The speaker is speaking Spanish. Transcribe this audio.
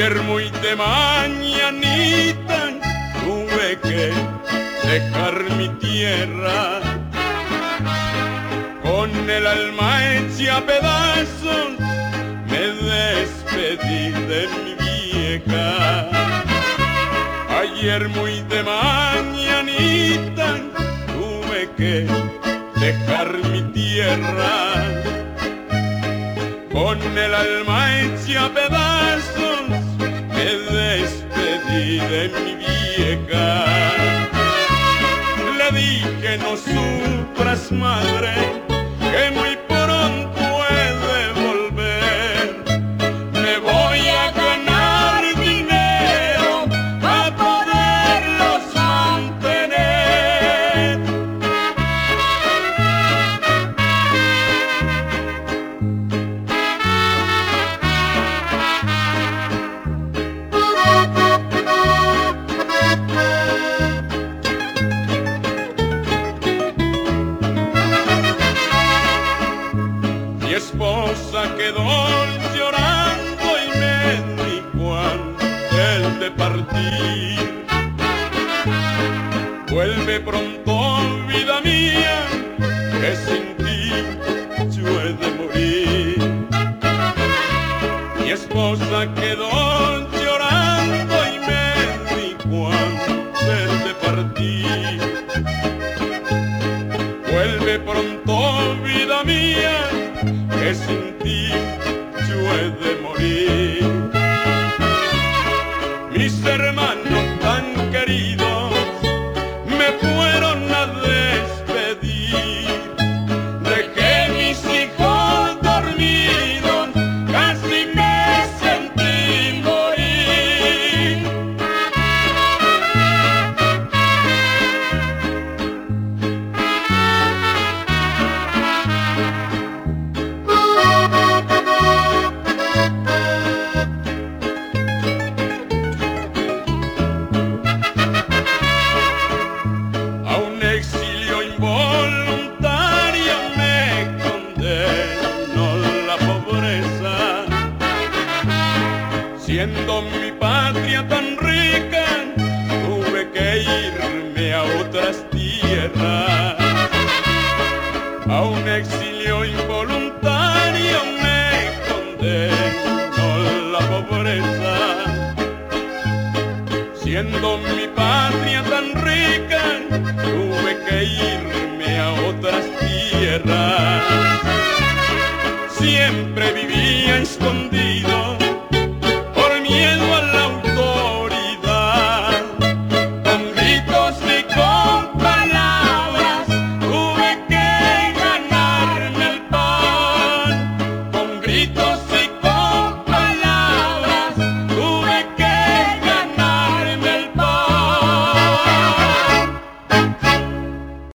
Ayer muy de mañanita tuve que dejar mi tierra, con el alma hecha a pedazos me despedí de mi vieja. Ayer muy de mañanita tuve que dejar mi tierra, con el alma hecha a pedazos me despedí de mi vieja. Le dije no sufras madre, que muy pronto he de volver. Me voy a ganar dinero para poderlos mantener. Mi esposa quedó llorando y me dijo antes de partir: vuelve pronto, vida mía, que sin ti yo he de morir. Mi esposa quedó llorando y me dijo antes de partir: vuelve pronto, vida mía, que sin ti yo he de morir. Mis hermanos tan queridos me fueron a despedir. Dejé mis hijos dormidos, casi me sentí morir. A un exilio involuntario me condenó la pobreza, siendo mi patria tan